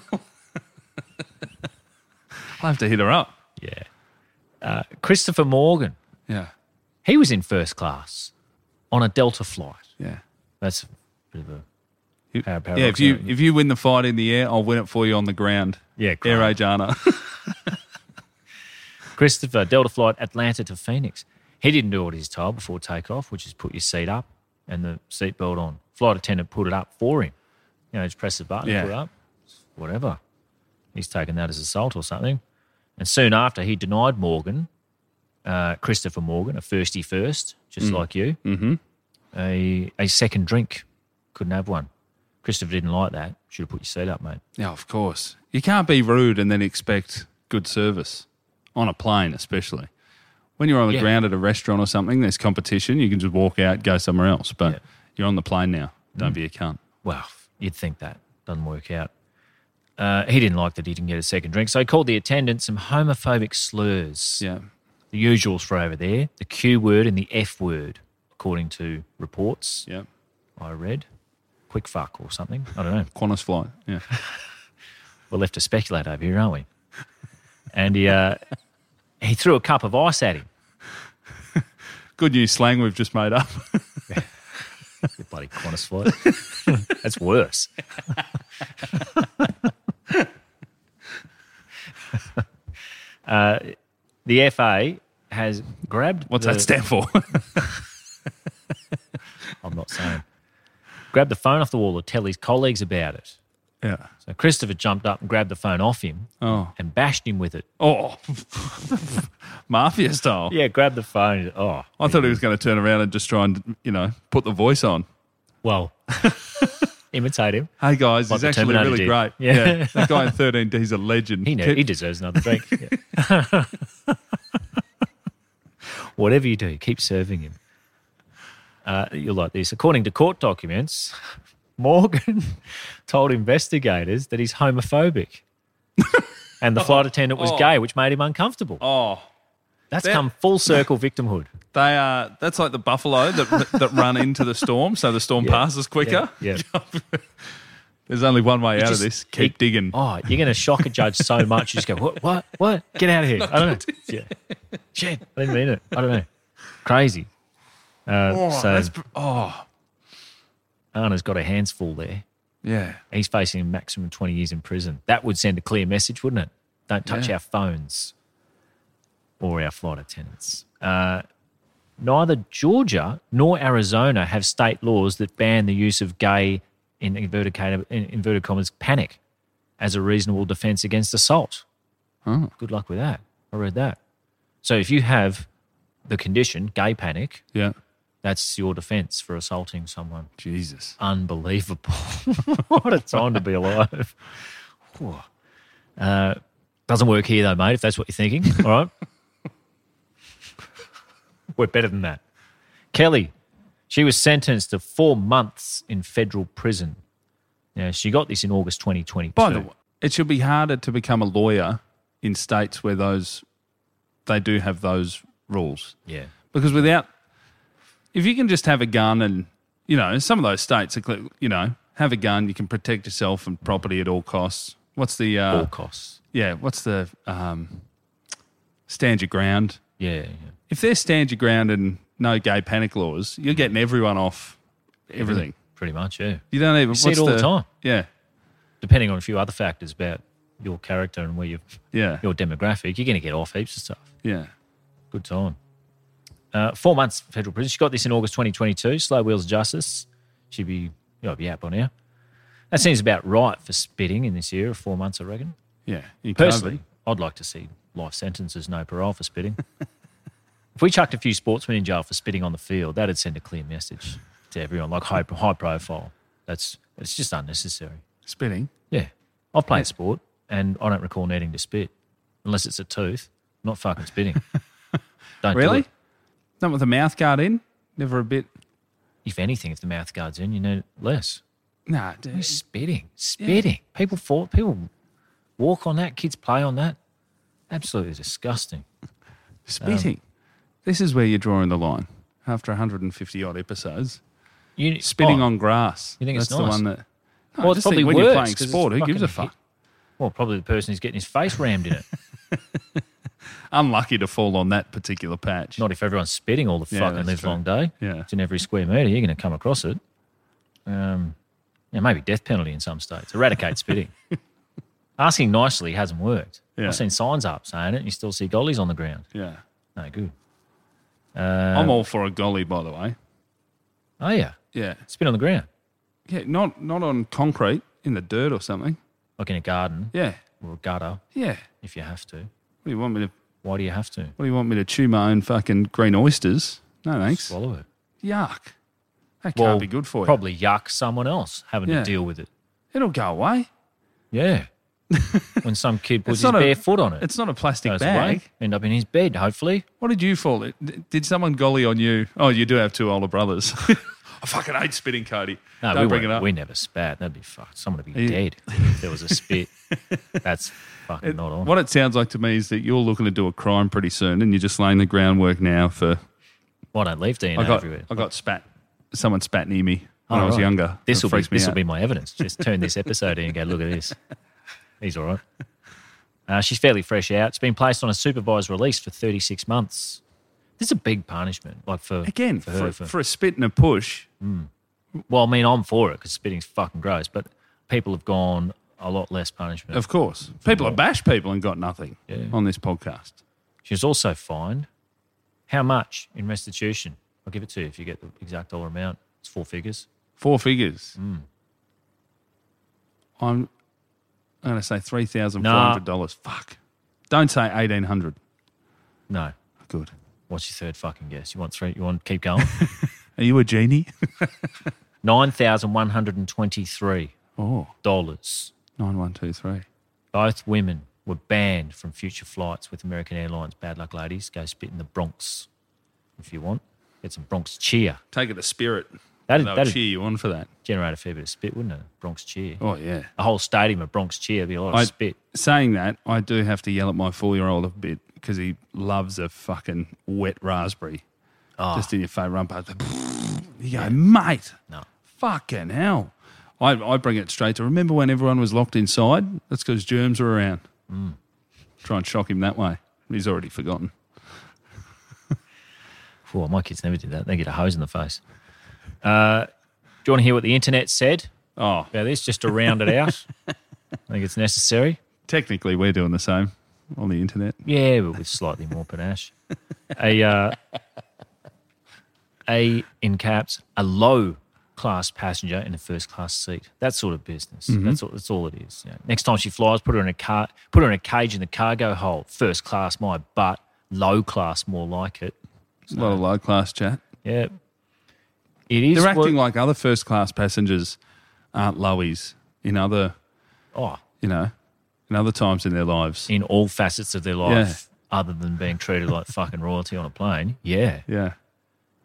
I'll have to hit her up. Yeah. Uh, Christopher Morgan, Yeah. he was in first class on a Delta flight. Yeah. That's a bit of a You- Power- power yeah, rocks, if you isn't it? if you win the fight in the air, I'll win it for you on the ground. Yeah, Air great. Rage Anna. Christopher, Delta flight Atlanta to Phoenix. He didn't do what he's told before takeoff, which is put your seat up and the seatbelt on. Flight attendant put it up for him. You know, just press the button, Yeah. put it up, whatever. He's taken that as assault or something. And soon after, he denied Morgan, uh, Christopher Morgan, a firsty first, just Mm. like you, mm-hmm. a, a second drink. Couldn't have one. Christopher didn't like that. Should have put your seat up, mate. Yeah, of course. You can't be rude and then expect good service on a plane, especially when you're on the Yeah. ground at a restaurant or something. There's competition. You can just walk out, go somewhere else. But Yeah. you're on the plane now. Don't Mm. be a cunt. Well, you'd think that. Doesn't work out. Uh, he didn't like that he didn't get a second drink, so he called the attendant some homophobic slurs. Yeah. The usuals for over there, the Q word and the F word, according to reports Yeah. I read. Quick fuck or something. I don't know. Qantas flight. Yeah. We're left to speculate over here, aren't we? And he, uh, he threw a cup of ice at him. Good news slang we've just made up. You bloody Qantas flight. That's worse. uh, the F A has grabbed. What's the, that stand for? I'm not saying. Grabbed the phone off the wall to tell his colleagues about it. Yeah. So Christopher jumped up and grabbed the phone off him Oh. and bashed him with it. Oh. Mafia style. Yeah, grabbed the phone. Oh, I thought he was going to turn around and just try and, you know, put the voice on. well, imitate him. Hey, guys, Like he's the actually Terminator really did. great. Yeah. That guy in thirteen D, he's a legend. He, know, Keep- he deserves another drink. Yeah. Whatever you do, keep serving him. Uh, you'll like this. According to court documents, Morgan told investigators that he's homophobic. And the flight attendant was Oh. gay, which made him uncomfortable. Oh, That's that- come full circle victimhood. they are. That's like the buffalo that that run into the storm, so the storm Yeah. passes quicker. Yeah. yeah. There's only one way out just- of this. Keep he- digging. Oh, you're going to shock a judge so much. You just go, what, what, what? Get out of here. I don't know. Yeah. Shit, I didn't mean it. I don't know. Crazy. Uh, Oh, so that's, oh, Anna's got her hands full there. yeah. He's facing a maximum twenty years in prison. That would send a clear message, wouldn't it? Don't touch Yeah. our phones or our flight attendants. Uh, neither Georgia nor Arizona have state laws that ban the use of gay, in inverted, ca- in inverted commas, panic as a reasonable defence against assault. Oh. Good luck with that. I read that. So if you have the condition, gay panic, Yeah. that's your defence for assaulting someone. Jesus. Unbelievable. What a time to be alive. Whew. Uh, doesn't work here though, mate, if that's what you're thinking. All right. We're better than that. Kelly, She was sentenced to four months in federal prison. Now, she got this in August twenty twenty-two. By the way, it should be harder to become a lawyer in states where those they do have those rules. Yeah. Because without, if you can just have a gun and, you know, some of those states, you know, have a gun, you can protect yourself and property at all costs. What's the... Uh, all costs. Yeah, what's the um, stand your ground? Yeah, yeah. If there's stand your ground and no gay panic laws, you're getting everyone off everything. Pretty much, yeah. You don't even... You see it all the, the time. Yeah. Depending on a few other factors about your character and where you yeah. your demographic, you're going to get off heaps of stuff. Yeah. Good time. Uh, four months federal prison. She got this in August twenty twenty-two. Slow wheels of justice. She'd be, you know, be out by now. That seems about right for spitting in this era. Four months, I reckon. Yeah. Personally, I'd like to see life sentences, no parole for spitting. If we chucked a few sportsmen in jail for spitting on the field, that'd send a clear message to everyone, like high, high profile. That's it's just unnecessary. Spitting? Yeah. I've played yeah. sport and I don't recall needing to spit unless it's a tooth. I'm not fucking spitting. Don't really? Do it. Not with the mouth guard in? Never a bit? If anything, if the mouth guard's in, you need less. Nah, dude. You're spitting. Spitting. Yeah. People fall, people walk on that, kids play on that. Absolutely disgusting. Spitting. Um, this is where you're drawing the line. After one hundred fifty odd episodes. You, spitting oh, on grass. You think That's it's nice? the one that... No, well, it's probably when worse, you're playing sport, who gives a fuck? Hit. Well, probably the person who's getting his face rammed in it. Unlucky to fall on that particular patch. Not if everyone's spitting all the yeah, fucking live long day. Yeah. It's in every square metre. You're going to come across it. Um, yeah, maybe death penalty in some states. Eradicate spitting. Asking nicely hasn't worked. Yeah. I've seen signs up saying it and you still see goalies on the ground. Yeah. No, good. Um, I'm all for a goalie, by the way. Oh, yeah? Yeah. Spit on the ground? Yeah, not not on concrete, in the dirt or something. Like in a garden? Yeah. Or a gutter? Yeah. If you have to. What do you want me to... Why do you have to? What do you want me to chew my own fucking green oysters? No, thanks. Swallow it. Yuck. That can't well, be good for you. Probably yuck someone else having yeah. to deal with it. It'll go away. Yeah. When some kid puts his bare a, foot on it. It's not a plastic goes bag. Away, end up in his bed, hopefully. What did you fall? Did someone golly on you? Oh, you do have two older brothers. I fucking hate spitting, Cody. No, Don't we bring it up. We never spat. That'd be fucked. Someone would be dead if there was a spit. That's fucking it, not on. What it sounds like to me is that you're looking to do a crime pretty soon and you're just laying the groundwork now for... Well, I don't leave D N A I got, everywhere. I got spat. Someone spat near me when oh, I was right. younger. This will be, this out. will be my evidence. Just turn this episode in and go, look at this. He's all right. Uh, she's fairly fresh out. It's been placed on a supervised release for thirty-six months. This is a big punishment. Like for Again, for, for, her, for, for, for a spit and a push. Mm. Well, I mean, I'm for it because spitting's fucking gross, but people have gone a lot less punishment. Of course. People have bashed people and got nothing yeah. on this podcast. She was also fined. How much in restitution? I'll give it to you if you get the exact dollar amount. It's four figures. Four figures? Mm. I'm, I'm going to say three thousand four hundred dollars. Nah. Fuck. Don't say eighteen hundred dollars. No. Good. What's your third fucking guess? You want three? You want to keep going? Are you a genie? Nine thousand one hundred and twenty-three oh. dollars. Nine one two three. Both women were banned from future flights with American Airlines. Bad luck, ladies. Go spit in the Bronx if you want. Get some Bronx cheer. Take it to Spirit. That'd, They'll that'd cheer you on for that. Generate a fair bit of spit, wouldn't it? Bronx cheer. Oh, yeah. A whole stadium of Bronx cheer would be a lot of I, spit. Saying that, I do have to yell at my four-year-old a bit because he loves a fucking wet raspberry. Oh. Just in your favourite rump. You go, yeah. mate. No. Fucking hell. I, I bring it straight to, remember when everyone was locked inside? That's because germs were around. Mm. Try and shock him that way. He's already forgotten. Well, my kids never did that. They get a hose in the face. Uh, do you want to hear what the internet said oh. about this, just to round it out? I think it's necessary. Technically, we're doing the same on the internet. Yeah, but with slightly more panache. A, uh, a, in caps, a low-class passenger in a first-class seat. That sort of business. Mm-hmm. That's, all, that's all it is. You know, next time she flies, put her in a car, put her in a cage in the cargo hold. First class, my butt. Low class, more like it. So, a lot of low-class chat. Yeah. It is. They're acting what, like other first-class passengers aren't lowies in other, oh, you know, in other times in their lives. In all facets of their life, yeah. other than being treated like fucking royalty on a plane. Yeah. Yeah.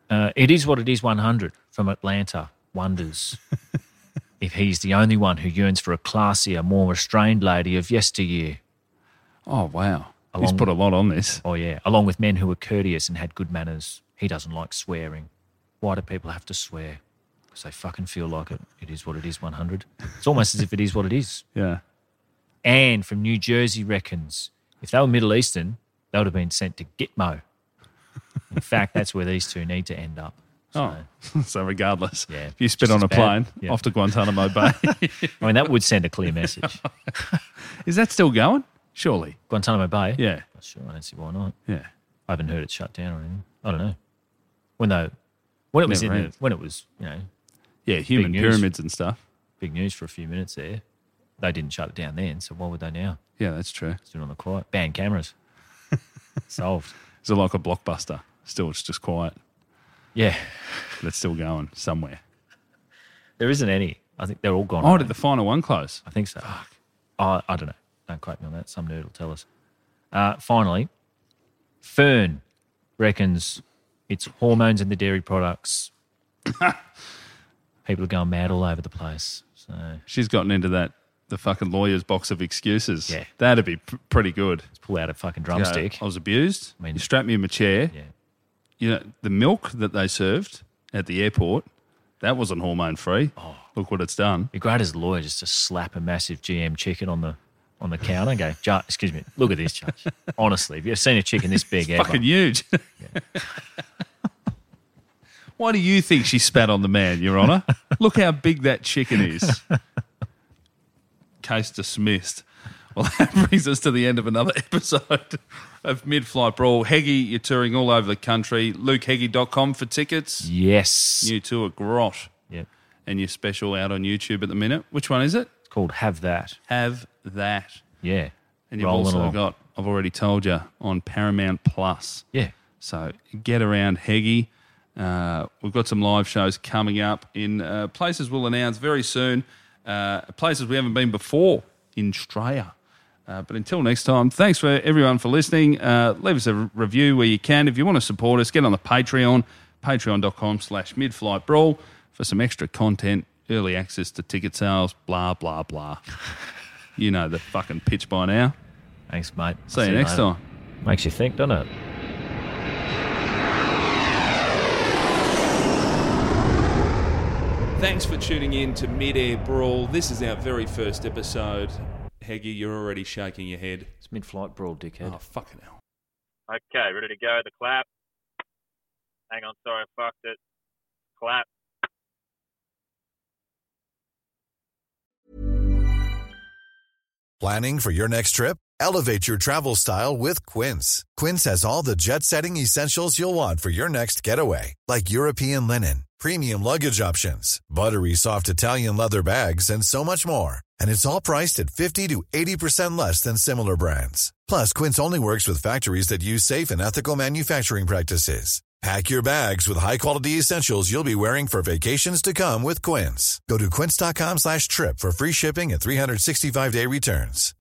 Uh, it is what it is one hundred from Atlanta wonders if he's the only one who yearns for a classier, more restrained lady of yesteryear. Oh, wow. Along He's put a with- lot on this. Oh, yeah. Along with men who were courteous and had good manners. He doesn't like swearing. Why do people have to swear? Because they fucking feel like it. It is what it is one hundred. It's almost as if it is what it is. Yeah. Anne from New Jersey reckons if they were Middle Eastern, they would have been sent to Gitmo. In fact, that's where these two need to end up. So, Oh, so regardless, Yeah, if you spit just on as a bad. plane Yeah. off to Guantanamo Bay, I mean, that would send a clear message. is that still going? Surely. Guantanamo Bay? Yeah. Sure, I don't see why not. Yeah. I haven't heard it shut down or anything. I don't know. When though, when it was Never in heard. the, when it was, you know, Yeah, human news. pyramids and stuff. big news for a few minutes there. They didn't shut it down then, so why would they now? Yeah, that's true. It's doing on the quiet. Ban cameras. Solved. Is it like a Blockbuster? Still, it's just quiet. Yeah. But it's still going somewhere. There isn't any. I think they're all gone. Oh, away. did the final one close? I think so. Oh, I don't know. Don't quote me on that. Some nerd will tell us. Uh, finally, Fern reckons it's hormones in the dairy products. People are going mad all over the place. So She's gotten into that, the fucking lawyer's box of excuses. Yeah. That'd be pr- pretty good. let's pull out a fucking You know, drumstick. I was abused. I mean- you strapped me in my chair. Yeah. You know, the milk that they served at the airport, that wasn't hormone free. Oh. Look what it's done. It'd be great as a lawyer just to slap a massive G M chicken on the on the counter and go, Judge, excuse me, look at this, Judge. Honestly, have you ever seen a chicken this big ever? Fucking huge. Why do you think she spat on the man, Your Honour? Look how big that chicken is. Case dismissed. Well, that brings us to the end of another episode of Mid-Flight Brawl. Heggie, you're touring all over the country. luke heggie dot com for tickets. Yes. New tour, Grot. Yep. And your special out on YouTube at the minute. Which one is it? It's called Have That. Have That. Yeah. And you've Rolling also along. got, I've already told you, on Paramount Plus. Yeah. So get around Heggie. Uh, we've got some live shows coming up in uh, places we'll announce very soon, uh, places we haven't been before in Australia. Uh, but until next time, thanks for everyone for listening. Uh, leave us a r- review where you can. If you want to support us, get on the Patreon, patreon.com slash midflightbrawl for some extra content, early access to ticket sales, blah, blah, blah. You know the fucking pitch by now. Thanks, mate. See you next time. Makes you think, doesn't it? Thanks for tuning in to Mid-Air Brawl. This is our very first episode. Heggie, you're already shaking your head. It's Mid-Flight Brawl, dickhead. Oh, fucking hell. Okay, ready to go. The clap. Hang on, sorry, I fucked it. Clap. Planning for your next trip? Elevate your travel style with Quince. Quince has all the jet-setting essentials you'll want for your next getaway, like European linen, premium luggage options, buttery soft Italian leather bags, and so much more. And it's all priced at fifty to eighty percent less than similar brands. Plus, Quince only works with factories that use safe and ethical manufacturing practices. Pack your bags with high-quality essentials you'll be wearing for vacations to come with Quince. Go to quince.com slash trip for free shipping and three sixty-five day returns.